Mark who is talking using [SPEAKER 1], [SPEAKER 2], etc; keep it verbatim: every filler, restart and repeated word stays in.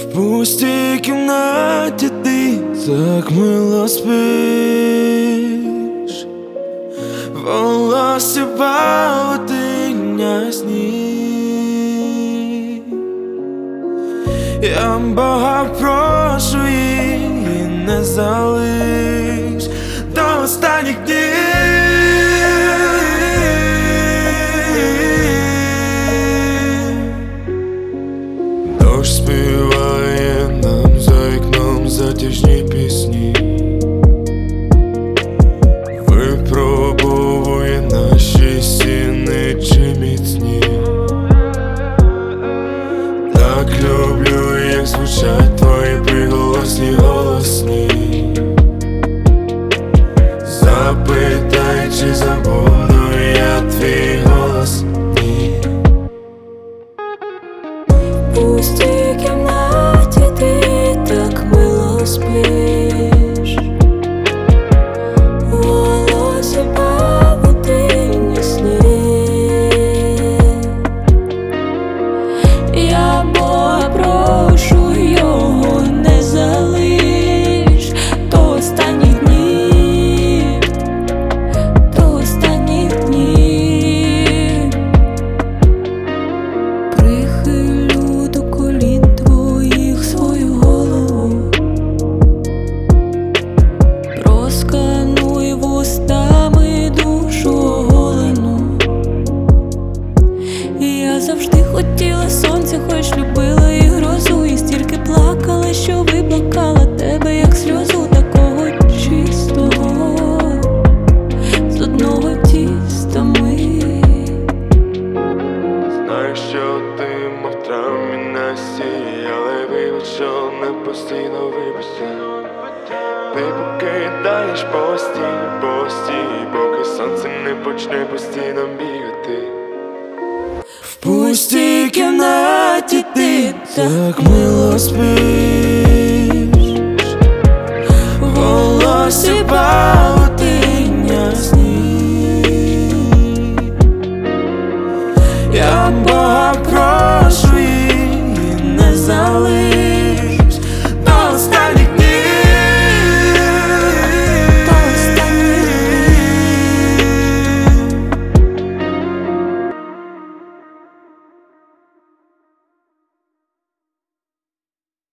[SPEAKER 1] В пустій кімнаті ти так мило спиш, волосся павутиння сніг. Я Бога прошу, її не залиш до останніх днів. Дощ співає нам за вікном затяжні пісні, випробовує наші стіни, чи міцні. Так люблю, як звучать твої приголосні голосні. Запитай, чи забуду я твій голос? Ні.
[SPEAKER 2] В пустій кімнаті ти так мило спиш, волосся павутиння сніг. Я Бога прошу, його не залиш до останніх днів, до останніх днів. Прихилю до колін твоїх свою голову, проскануй вустами душу оголену. І я завжди хотіла сонця, хоч любила і грозу, і стільки плакала, що виплакала тебе, як сльозу, такого чистого, з одного тіста ми.
[SPEAKER 1] Знаю, що ти мав травмі на сії, але вибач, що не постійно вибачся. Ти покидаєш постій, постій, поки сонце не почне постійно бігати. В пустій кімнаті ти так мило спиш, волосся павутиння сніг. Я